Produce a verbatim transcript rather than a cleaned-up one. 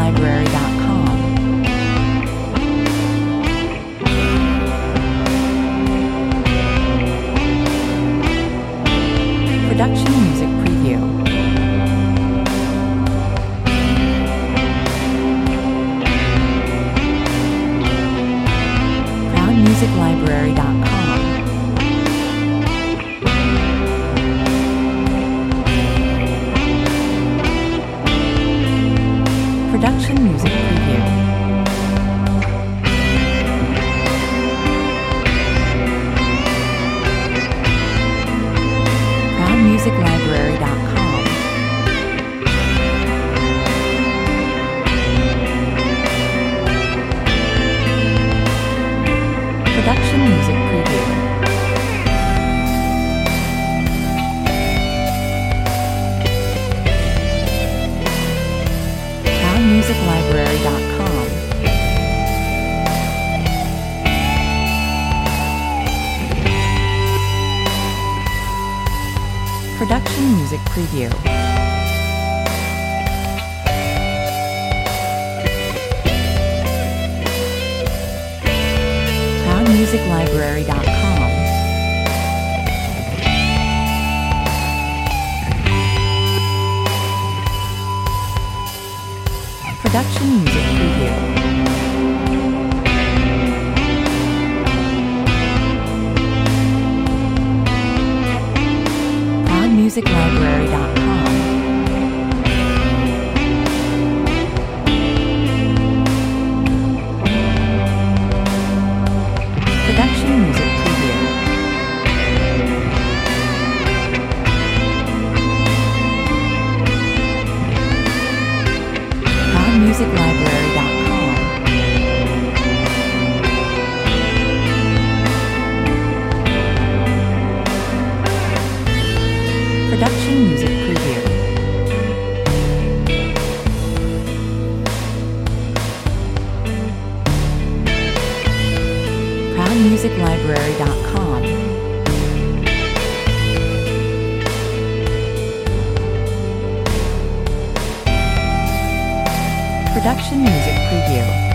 Library dot com. Production Music Preview. Crown Music Library dot com. Production Music Preview. Crown Music Library dot com. Production Music Preview. Music Library dot com. Production Music Preview. Crown Music Library dot com. Production Music Preview. Crown Music Library dot com. Production Music Preview. Music Library dot com. Production Music Preview. Crown Music Library dot com. Production Music Preview.